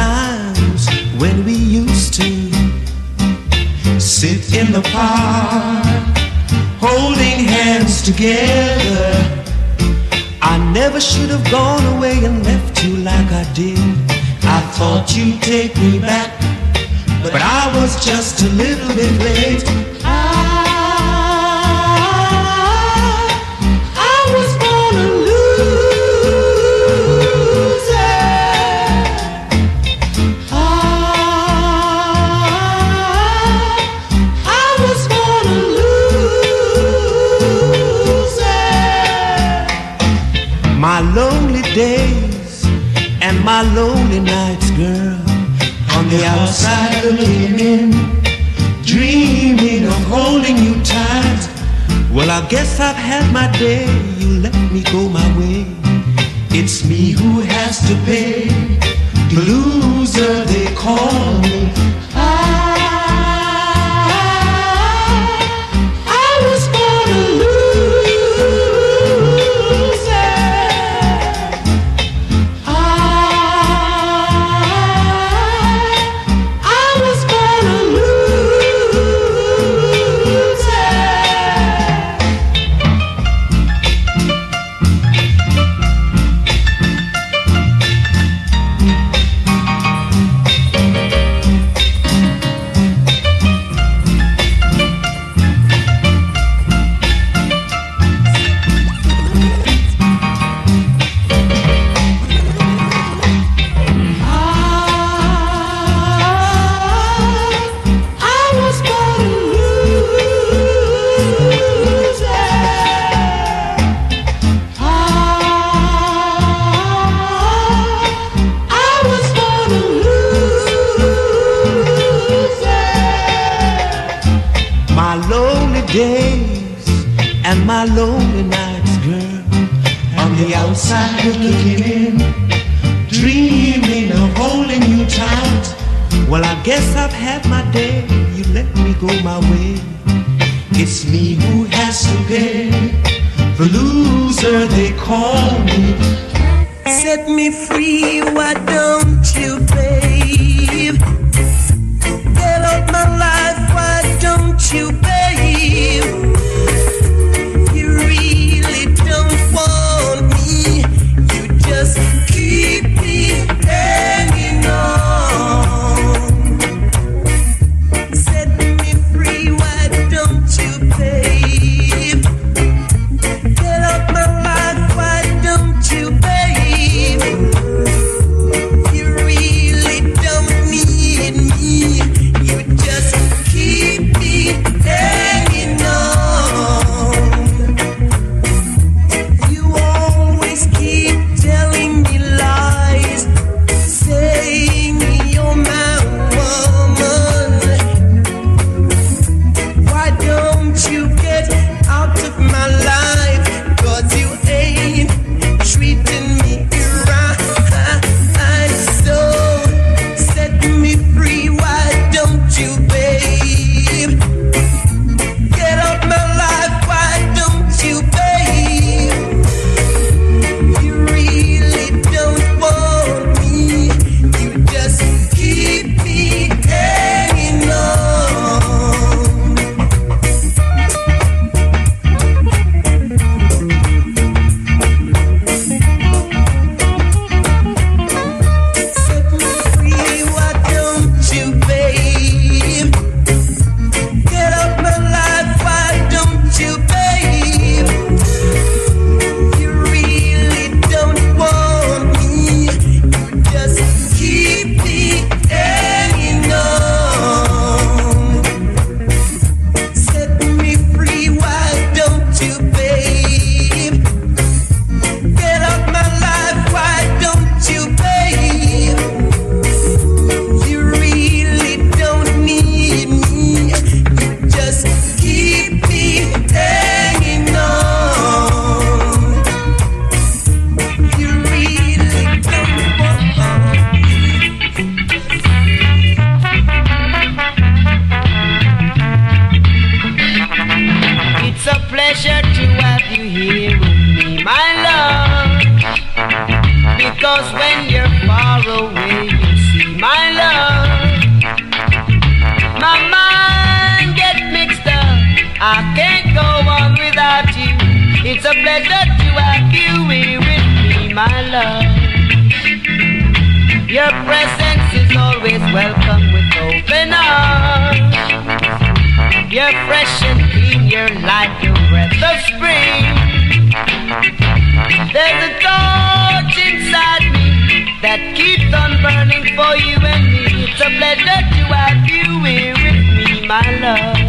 times when we used to sit in the park, holding hands together. I never should have gone away and left you like I did. I thought you'd take me back, but I was just a little bit late. I was born a loser. I was born a loser. My lonely days and my lonely nights, girl, on the outside looking in, dreaming of holding you tight. Well, I guess I've had my day, you let me go my way. It's me who has to pay, the loser they call me. I was born a loser. I was born a loser. My lonely days and my lonely nights, girl, on the outside looking in, dreaming of holding you tight. Well, I guess I've had my day, you let me go my way. It's me who has to pay, the loser they call me. Set me free, why don't you, babe? Get out my life, why don't you, babe? You really don't want me, you just keep me hanging on. Set me free, why don't you, babe? Get out my life, why don't you, babe? You really don't need me, you just keep me hanging on. You always keep telling me lies, saying you're my woman. Why don't you get out of my life? 'Cause you ain't treating me right. So set me free, why don't you, babe? Get out my life, why don't you, babe? You really don't want me, you just keep me hanging on. Set me free, why don't you, babe? Get out my life, why don't you, babe? You really don't want me, you just keep me hanging on. Set me free, why don't you, babe? Get out my life, why don't you, babe? You really don't need me, you just keep me hanging on. You really don't want me. It's a pleasure to have you here with me, my love. Because when you're far away, you see my It's a pleasure to have you here with me, my love. Your presence is always welcome with open arms. You're fresh and clean, you're like a breath of spring. There's a torch inside me that keeps on burning for you and me. It's a pleasure to have you here with me, my love.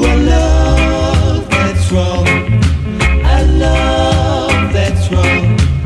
A love that's wrong.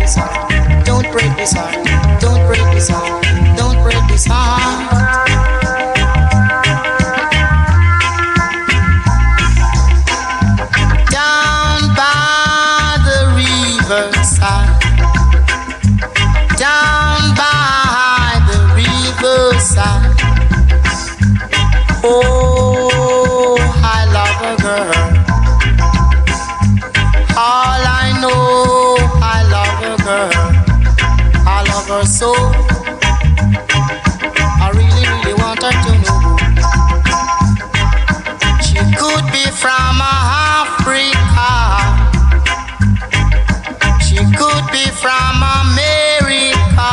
this heart. Don't break this heart. Don't break this heart. Don't break this heart. Down by the riverside. Down by the riverside. Oh, I love a girl. All I know, I love a girl. I love her so. I really, really want her to know. She could be from Africa. She could be from America.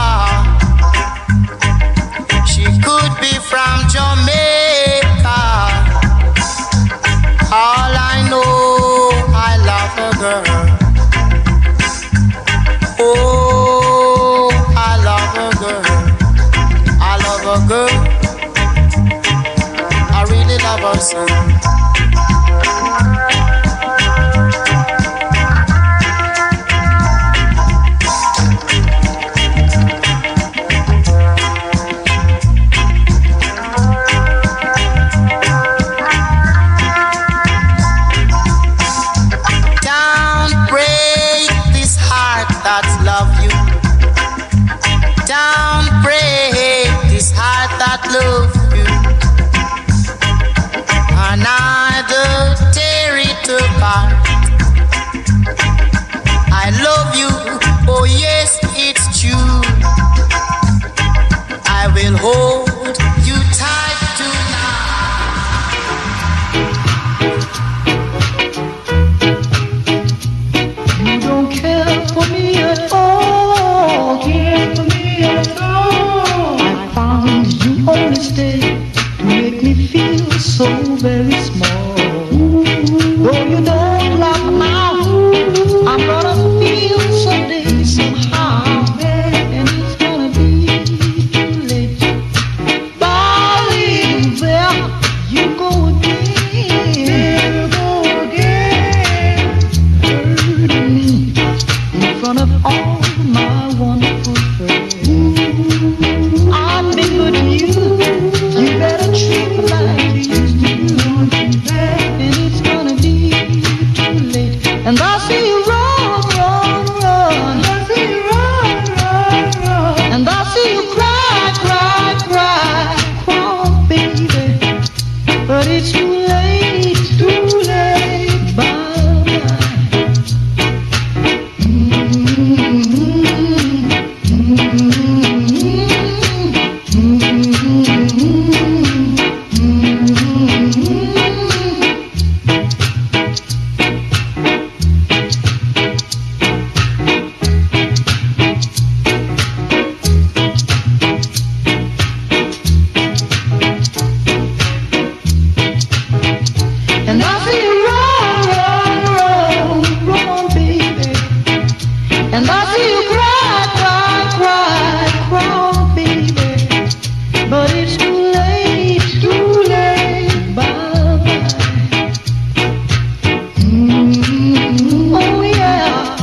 She could be from Jamaica. All I know, I love a girl. Oh, I love a girl. I love a girl. I really love her so. Love you, another tear it apart. I love you, oh yes, it's true. I will hold you tight tonight. You don't care for me at all, care for me at all. I found you only stay to make me feel so very small. Though you don't like my mouth, I'm gonna feel someday somehow, and it's gonna be too late. Darling, there you go again, hurting me in front of all my wonderful friends. I've been good to you. You better treat me like you used to do. And it's gonna be too late. And I see you run, run, run. I see you run, run, run. And I see you cry, cry, cry. Oh, baby. But it's too late, too late. Bye-bye. And I see you run, run, run, run, baby. And I see you cry, cry, cry, cry, baby. But it's too late, bye-bye. Oh yeah.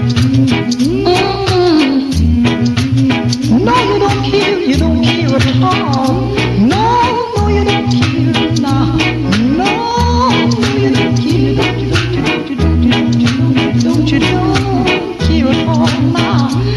No, you don't care at all. No, you don't care now. No, you don't care. Don't you care at all now.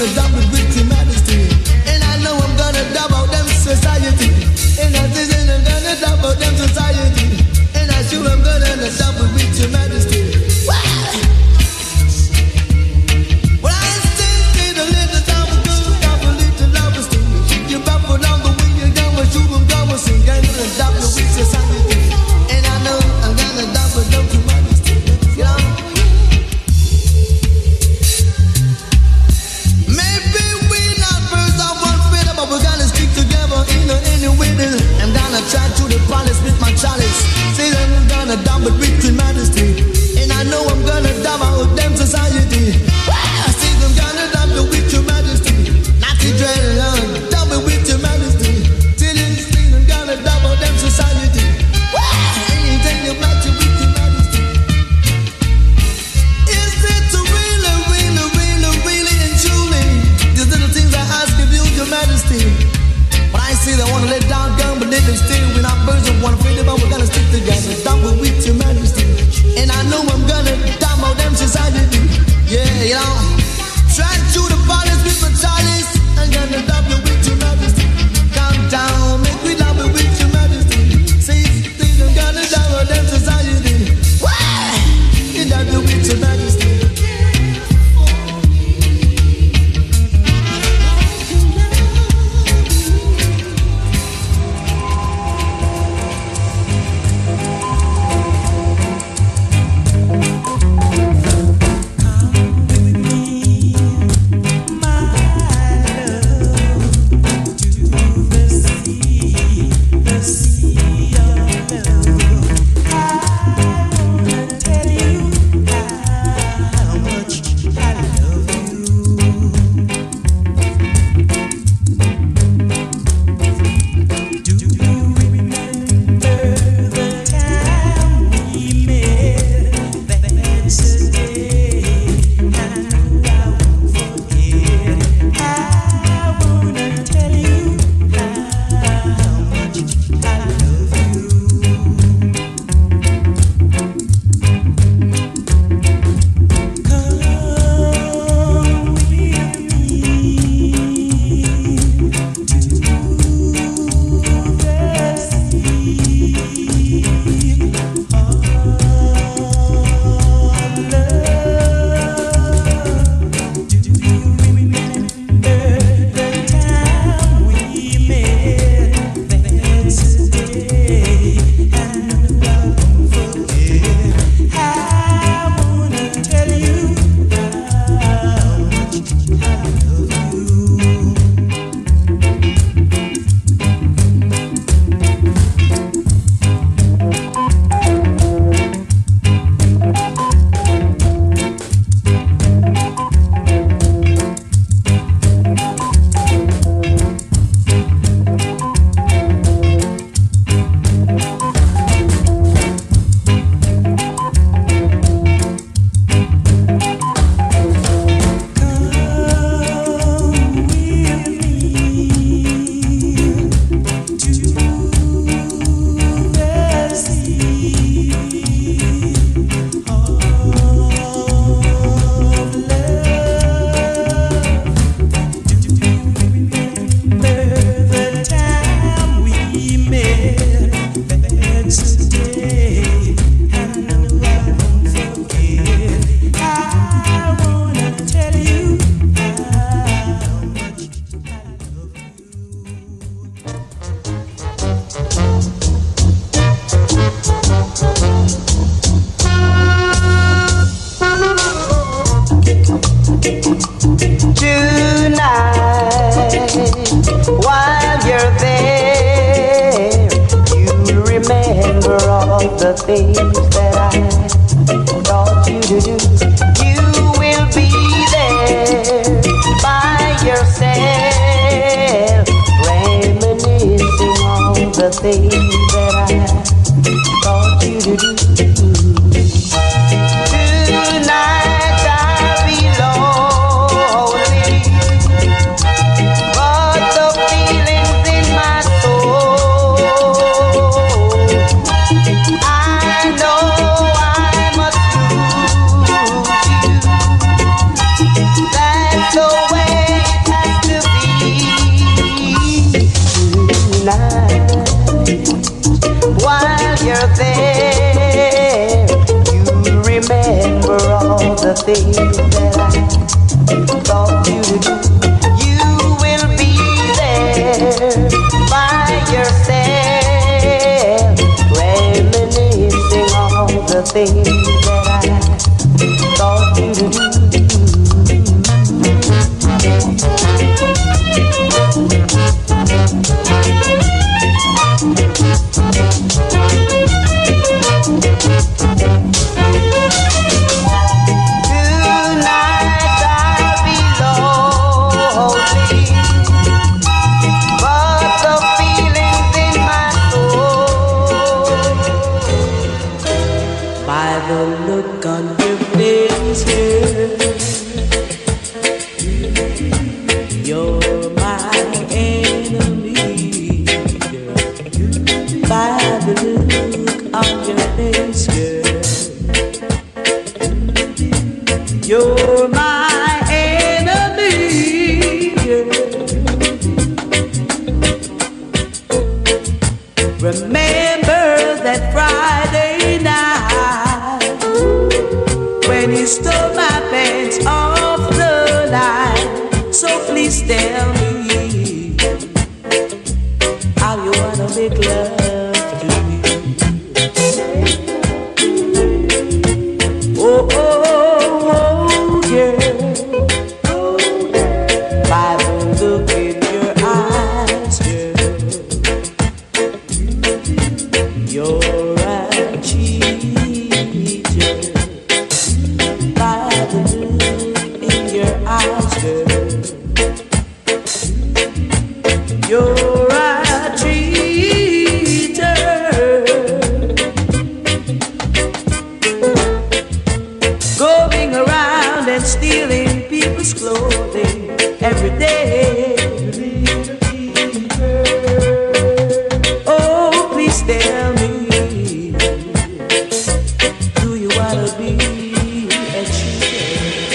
gonna dump it with your majesty. And I know I'm gonna dump out them society. And I think I'm gonna dump out them society. And I sure I'm gonna dump it with your majesty. Well, I say the little dump a little love is you buffalo down the way you're gonna shoot them, gonna sing, gonna dump it with society. And I know I'm gonna dump it down to majesty. You know? Maybe we're not birds of one feather, but we're gonna stick together in any way. I'm gonna try to the palace with my chalice. Say that I'm gonna dump it with your majesty. And I know I'm gonna dump out them society. I say I'm gonna dump it with your majesty. Not to dread, dump it with your majesty. Till it's clean, I'm gonna dump out them society. Anything you match it with your majesty. Is it really, really, really, really and truly these little things I ask of you, your majesty? But I say they wanna let down gun, but they can still. We're not birds of one feather, but we're gonna stick together. Dump it with your majesty. And I know I'm gonna dump out them society. Yeah, you know. Try to the palace with my chalice. I'm gonna dump it with your majesty. Calm down, make me dump it with your majesty. Say things I'm gonna dump out them society. Why? You dump it with your majesty. the things that I taught you to do. You will be there by yourself, reminiscing on the things that I taught you to do. Tonight I'll be lonely, but the feelings in my soul, I know I must lose you. That's the way all the things that I thought you would do. You will be there by yourself, reminiscing all the things that I thought you would do. You're my enemy, girl. Remember that Friday night when you stole my pants off the line. So please tell me how you wanna make love to me. Oh, oh. By the look in your eyes, girl, you're a cheater. By the look in your eyes, girl, you're a cheater. Going around and stealing people's clothing every day. Oh, please tell me, do you wanna be a cheater?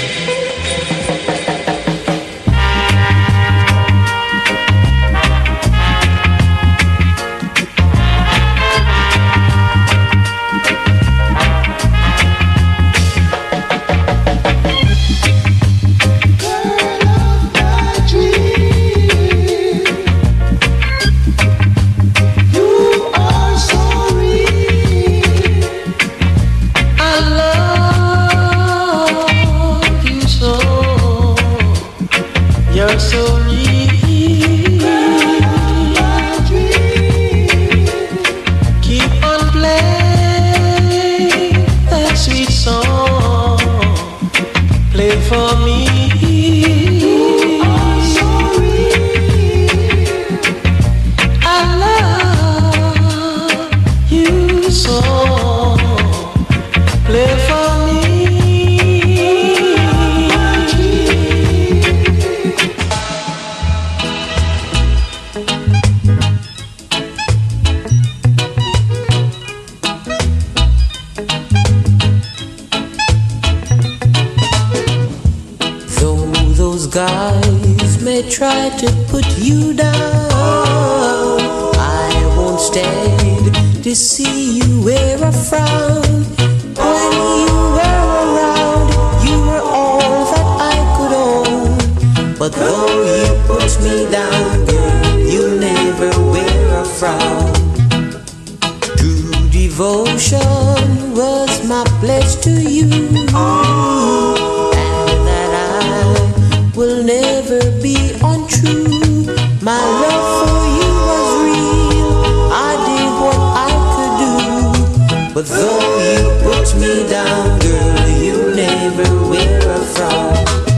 Guys may try to put you down. I won't stand to see you wear a frown. When you were around, you were all that I could own. But though you put me down, girl, you never wear a frown. True devotion was my pledge to you, and that I will never be untrue. My love for you was real. I did what I could do. But though you put me down, girl, you never wear a frown.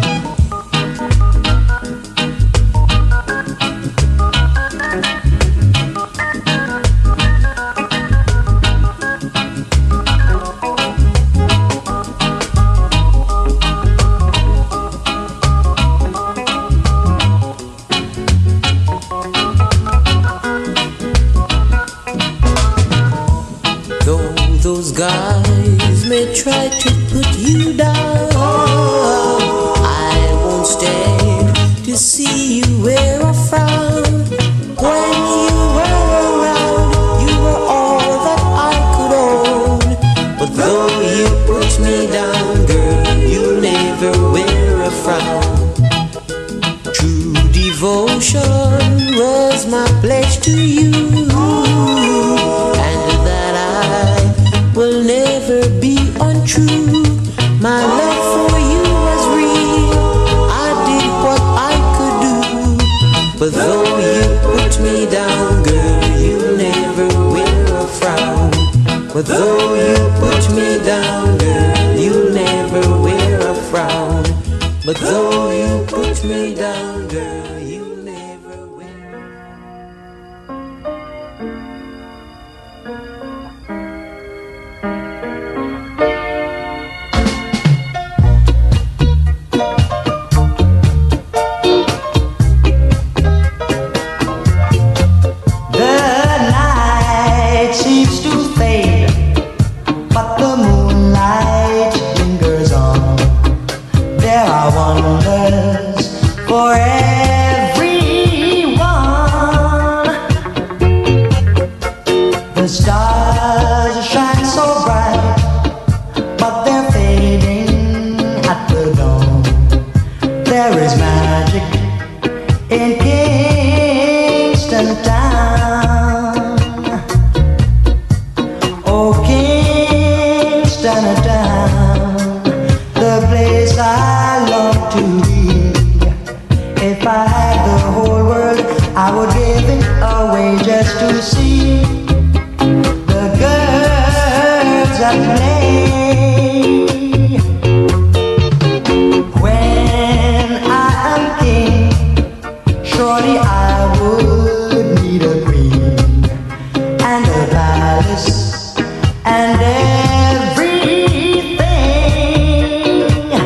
Those guys may try to put you down. I won't stand to see you wear a frown. When you were around, you were all that I could own. But though you put me down, girl, But though you put me down, girl, you'll never wear a frown. But though you put me down, girl, you'll never wear. The night seems to fade, but the moonlight lingers on. There are wonders for everyone. The stars shine so bright, but they're fading at the dawn. There is magic in Kingston town. Oh, Kingston town, the place I long to be. If I had the whole world, I would give it away just to see the girls at play. When I am king, surely I would need a queen and a palace and everything.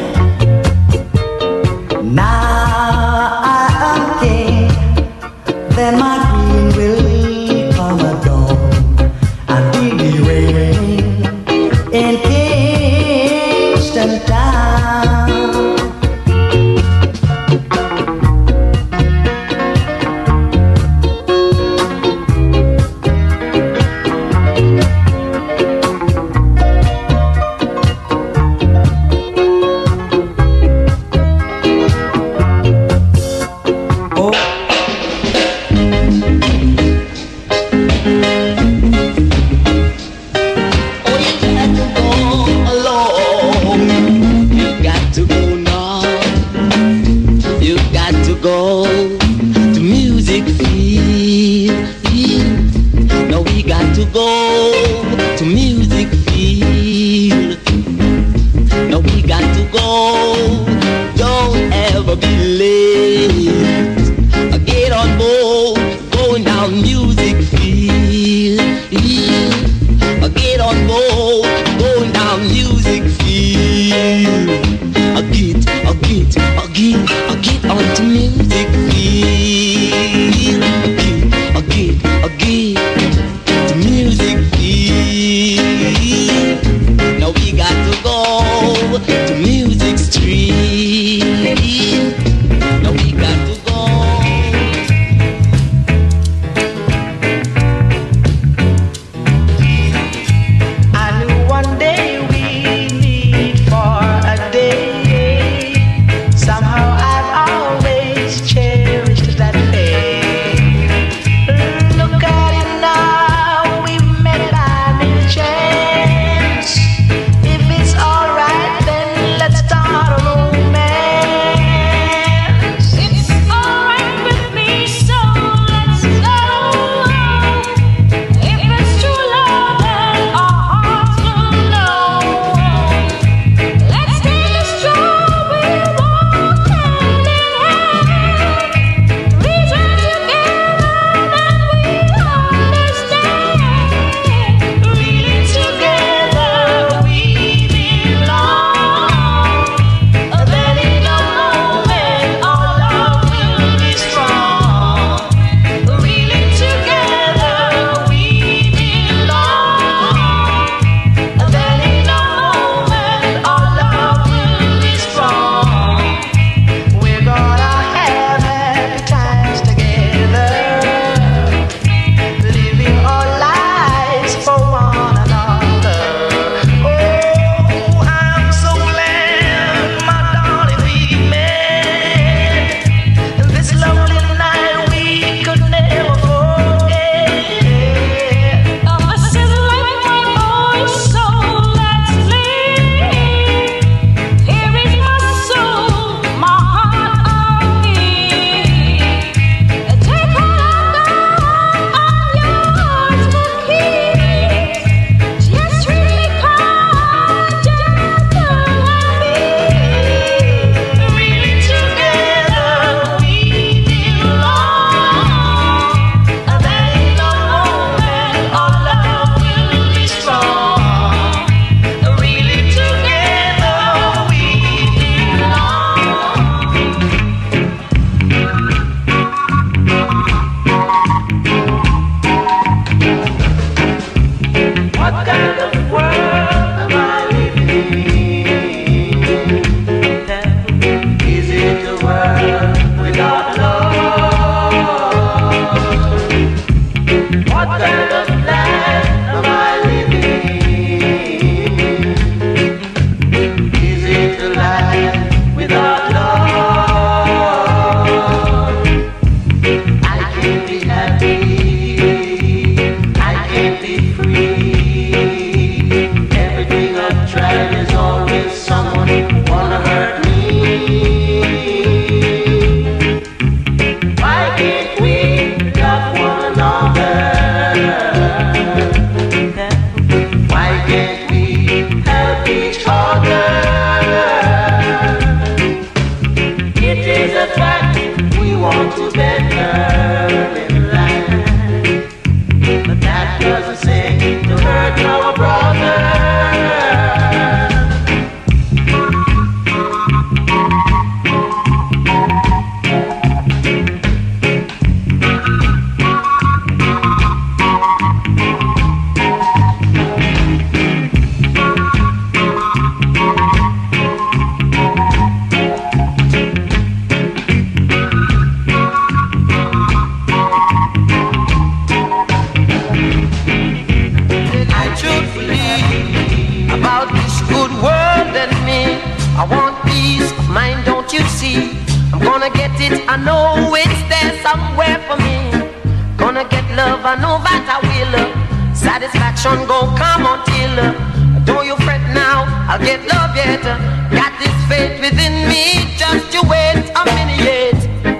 Now I am king, then my queen will come at dawn, and we'll be reigning in Kingston town. I knew Gonna get it, I know it's there somewhere for me. Gonna get love, I know that I will. Satisfaction gon' come until. Don't you fret now, I'll get love yet. Got this faith within me, just you wait a minute yet.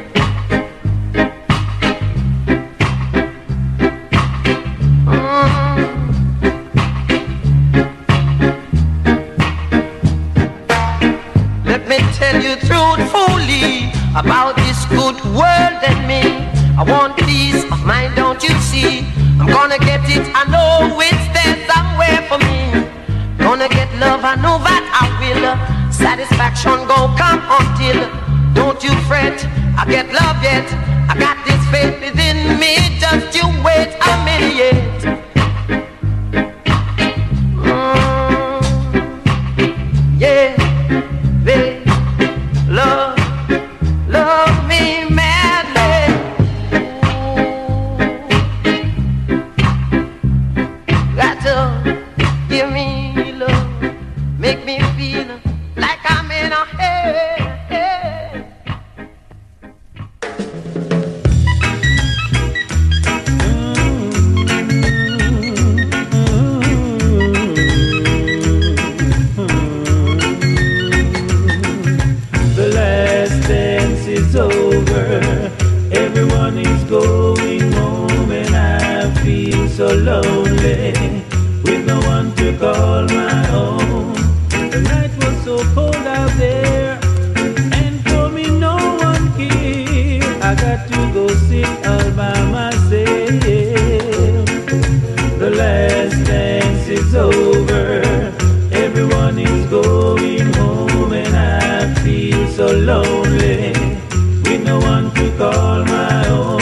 Let me tell you truthfully about this good world and me. I want peace of mind, don't you see? I'm gonna get it, I know it's there somewhere for me. Gonna get love, I know that I will. Satisfaction gon' come until. Don't you fret, I get love yet. I got this faith within me, just you wait a minute yet. Yeah, babe, love me madly. Got to give me love, make me feel like I'm in a head. The last dance is over, everyone is going home, and I feel so lonely, with no one to call my own. The night was so cold out there, and told me no one cared. I got to go sit all by myself. The last dance is over, everyone is going home, and I feel so lonely, with no one to call my own.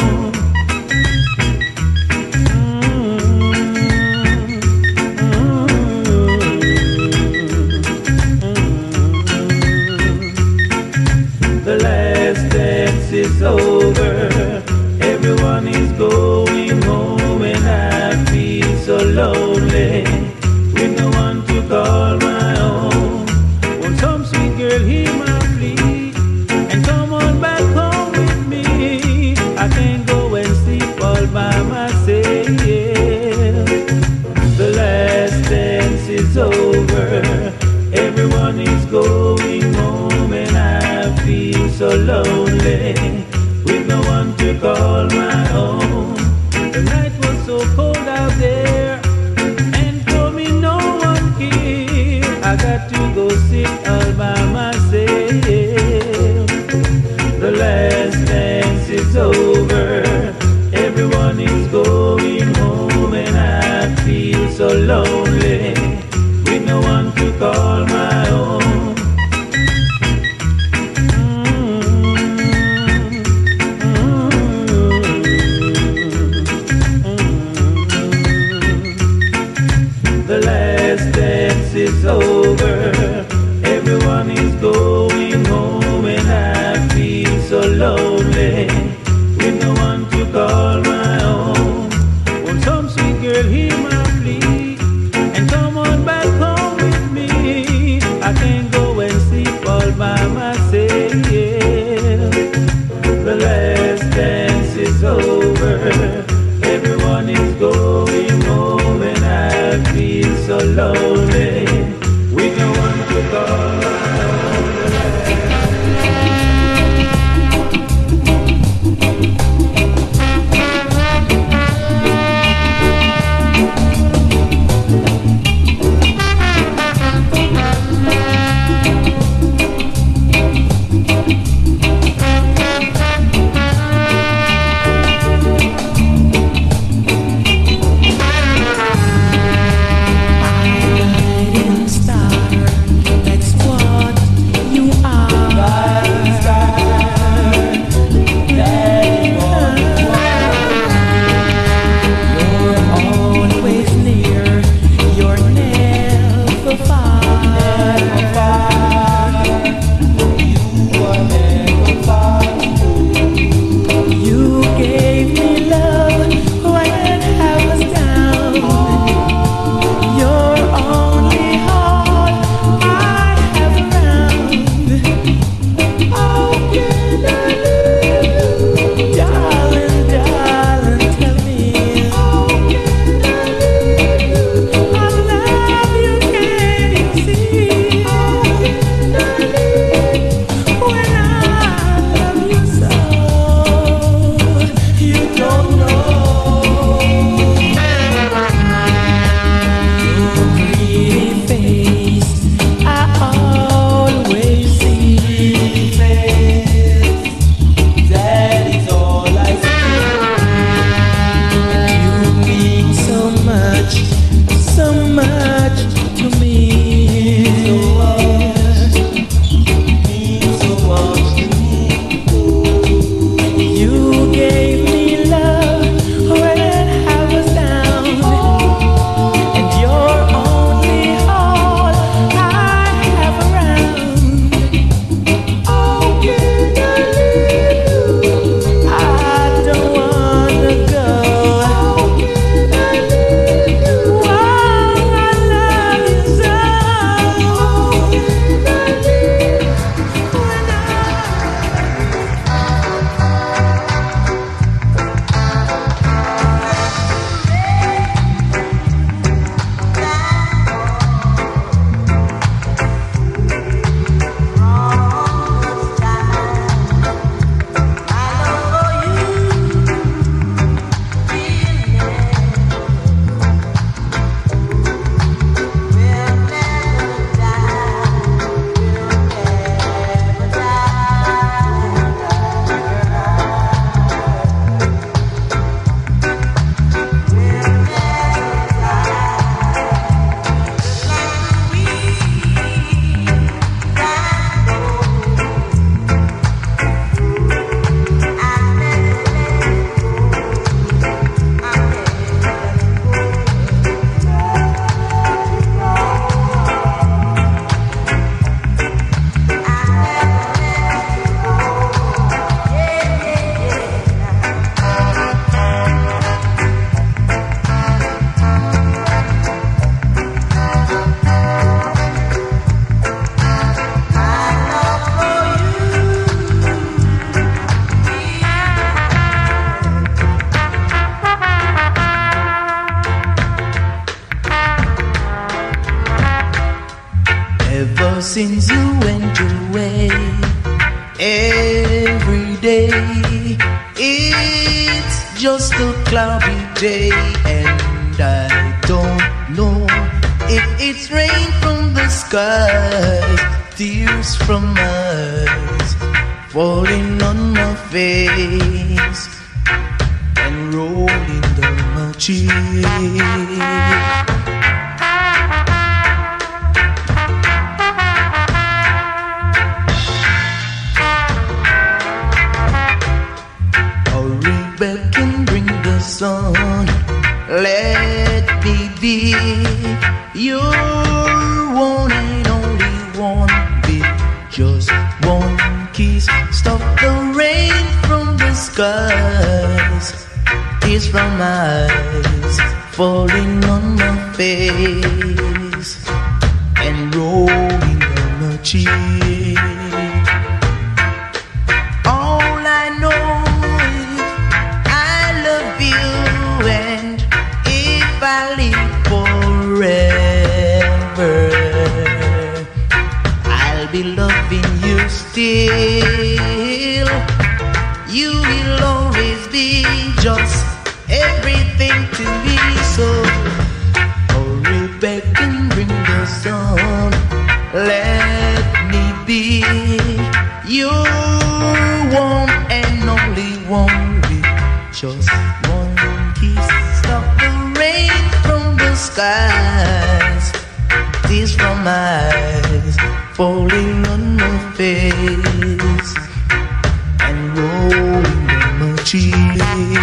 The last dance is over, everyone is going home, and I feel so lonely, with no one to call my own. Won't some sweet girl hear my plea and come on back home with me? I can't go and sleep all by myself. The last dance is over, everyone is going home, and I feel so lonely, with no one to call my own. The night was so cold out there, and told me no one cared. I got to go sit all by myself. The last dance is over, everyone is going home, and I feel so lonely, with no one to call my own. The last dance is over, everyone is going home, and I feel so lonely, with no one to call my own. Won't some sweet girl hear my plea and come on back home with me? since you went away. Every day it's just a cloudy day, and I don't know if it's rain from the skies, tears from eyes falling on my face and rolling down my cheek. Sun, let me be your one and only one. Be just one kiss, stop the rain from the skies, tears from my eyes falling on my face and rolling down my cheek. All I know is I love you, and if I live forever, I'll be loving you still. You will always be just everything to me. So hurry back and bring the sun. Let me be your one and only one. Just one kiss, stop the rain from the skies, tears from my eyes falling on my face and rolling down my cheek.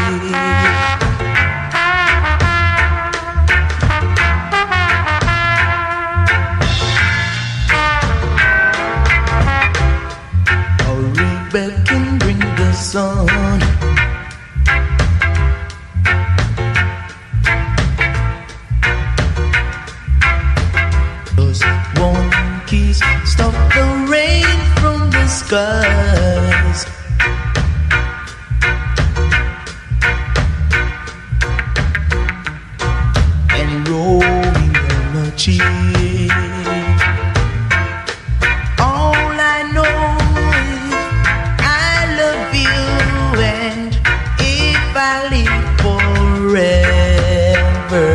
Hurry back and bring the sun. Just one kiss, stop the rain from the skies. And rolling down my cheek. All I know is I love you, and if I live forever,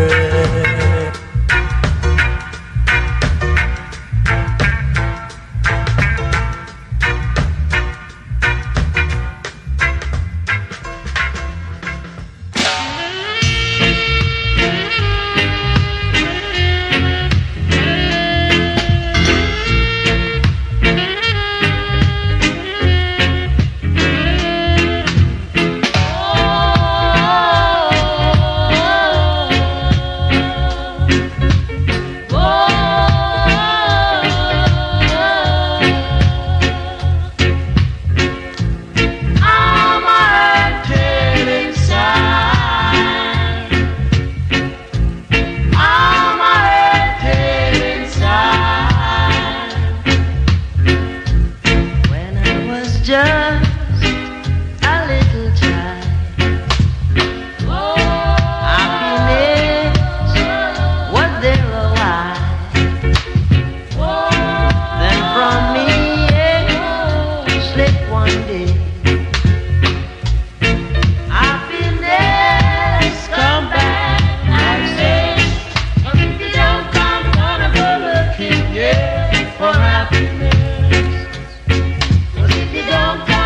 for happiness. 'Cause if you don't come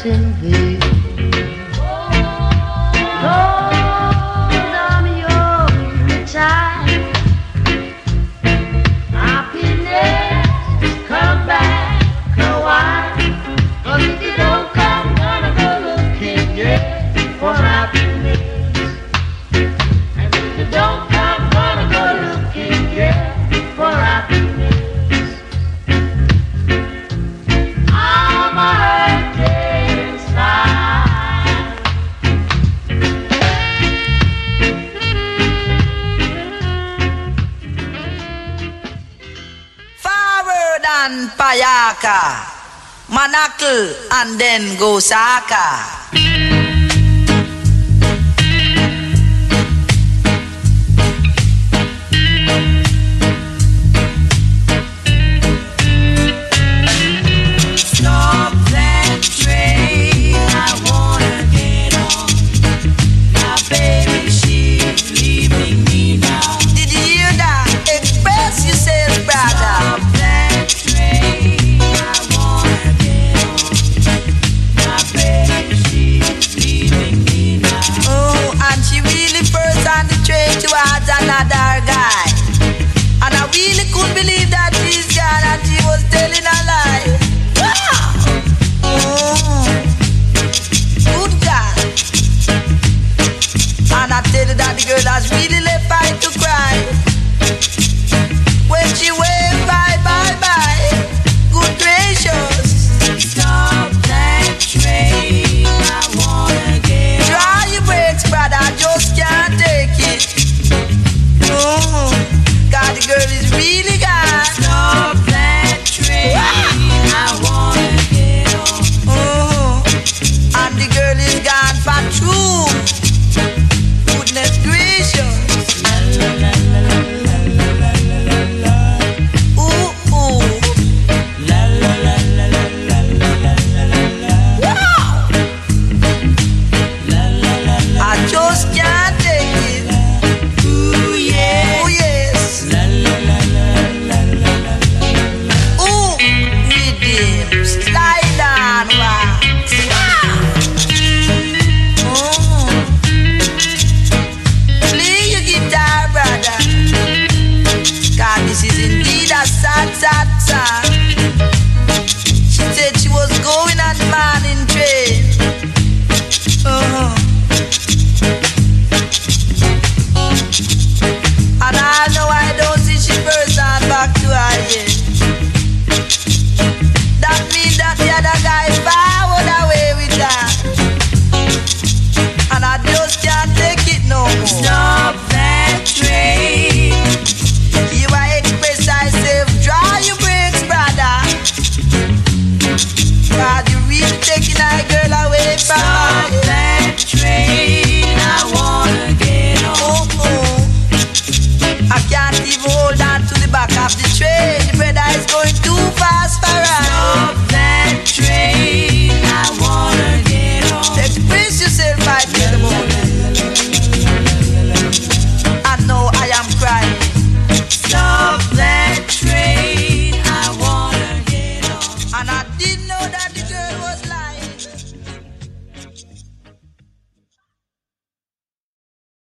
hurting thee. Lord, I'm your child. Happiness, come back a while. 'Cause if you don't come, gonna go looking, yeah, for happiness. And if you don't come, gonna go looking, yeah, for happiness. I'm a hurting inside. Forward and Payaka, Manakal and then Gosaka. Stop that train, I wanna get on. My baby, she's leaving me now. Did you hear that? Express yourself, brother. Stop that train, I wanna get on. My baby, she's leaving me now. Oh, and she really first on the train towards another guy. And I really couldn't believe that she's gone and she was telling a lie. Wow! Oh, good God. And I tell you that the girl has really left by to cry. When she waved bye, bye, bye. Good gracious. Stop that train, I wanna get on. Try your brakes, brother, I just can't take it. Oh, God, the girl is really gone. Stop that train, I wanna get on. Oh, and the girl is gone for true. Goodness gracious. Ooh, ooh. Wow. I just can't take it. Ooh, yeah. Oh, yes. Ooh, rhythm, slide on, wax. Oh. Play your guitar, brother. God, this is indeed a sad, sad song. She said she was going on the morning train. And I know I don't see she first on back to her yet. That means that the other guy forward away with her. And I just can't take it no more. Stop that train. You are express yourself, draw your brakes, brother. God, you really taking that girl away from